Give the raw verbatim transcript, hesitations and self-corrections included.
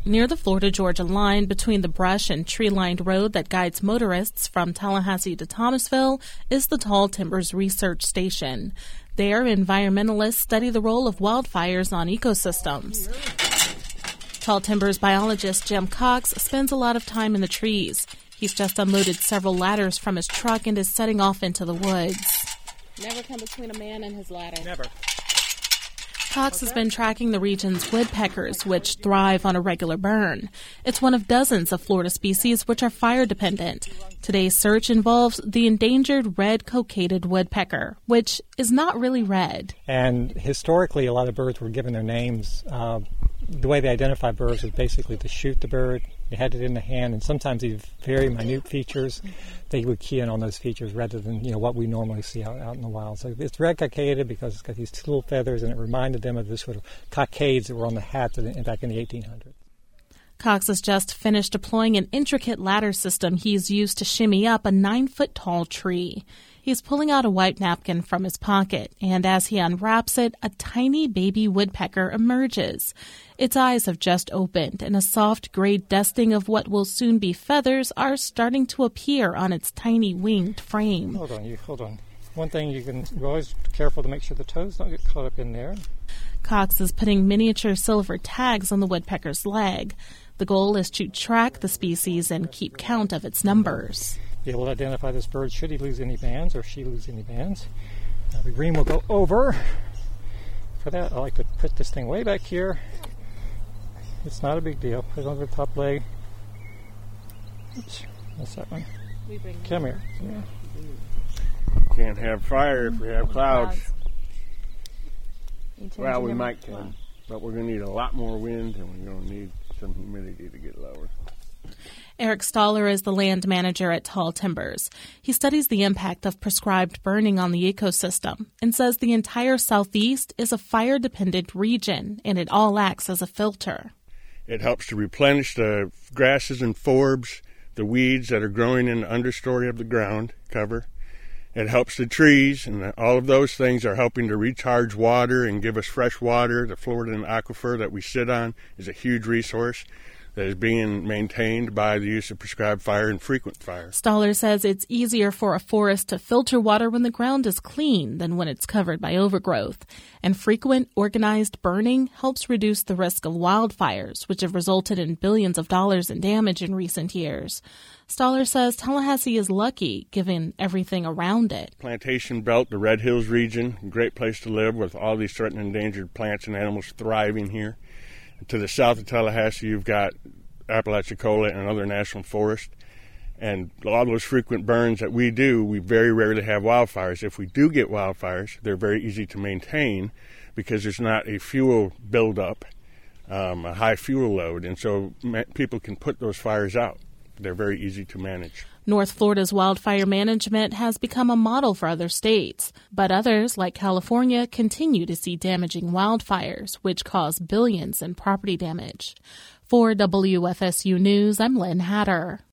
Near the Florida-Georgia line between the brush and tree-lined road that guides motorists from Tallahassee to Thomasville is the Tall Timbers Research Station. There, environmentalists study the role of wildfires on ecosystems. Tall Timbers biologist Jim Cox spends a lot of time in the trees. He's just unloaded several ladders from his truck and is setting off into the woods. Never come between a man and his ladder. Never. Cox has been tracking the region's woodpeckers, which thrive on a regular burn. It's one of dozens of Florida species which are fire-dependent. Today's search involves the endangered red-cocated woodpecker, which is not really red. And historically, a lot of birds were given their names. Uh, the way they identify birds was basically to shoot the bird. They had it in the hand, and sometimes these very minute features, they would key in on those features rather than, you know, what we normally see out, out in the wild. So it's red cockaded because it's got these two little feathers, and it reminded them of the sort of cockades that were on the hats back in the eighteen hundreds. Cox has just finished deploying an intricate ladder system he's used to shimmy up a nine-foot-tall tree. He's pulling out a white napkin from his pocket, and as he unwraps it, a tiny baby woodpecker emerges. Its eyes have just opened, and a soft gray dusting of what will soon be feathers are starting to appear on its tiny winged frame. Hold on, you hold on. One thing you can you're always be careful to make sure the toes don't get caught up in there. Cox is putting miniature silver tags on the woodpecker's leg. The goal is to track the species and keep count of its numbers. Be able to identify this bird should he lose any bands or she lose any bands. Now the green will go over. For that, I like to put this thing way back here. It's not a big deal. Put it over the top leg. Oops, that's that one. Come here. Yeah. Can't have fire if we have clouds. Well, we might can, but we're going to need a lot more wind, and we're going to need some humidity to get lower. Eric Stoller is the land manager at Tall Timbers. He studies the impact of prescribed burning on the ecosystem and says the entire southeast is a fire-dependent region, and it all acts as a filter. It helps to replenish the grasses and forbs, the weeds that are growing in the understory of the ground cover. It helps the trees, and all of those things are helping to recharge water and give us fresh water. The Floridan aquifer that we sit on is a huge resource that is being maintained by the use of prescribed fire and frequent fire. Stoller says it's easier for a forest to filter water when the ground is clean than when it's covered by overgrowth. And frequent, organized burning helps reduce the risk of wildfires, which have resulted in billions of dollars in damage in recent years. Stoller says Tallahassee is lucky, given everything around it. Plantation Belt, the Red Hills region, great place to live with all these threatened and endangered plants and animals thriving here. To the south of Tallahassee, you've got Apalachicola and other national forests. And a lot of those frequent burns that we do, we very rarely have wildfires. If we do get wildfires, they're very easy to maintain because there's not a fuel buildup, um, a high fuel load. And so people can put those fires out. They're very easy to manage. North Florida's wildfire management has become a model for other states, but others, like California, continue to see damaging wildfires, which cause billions in property damage. For W F S U News, I'm Lynn Hatter.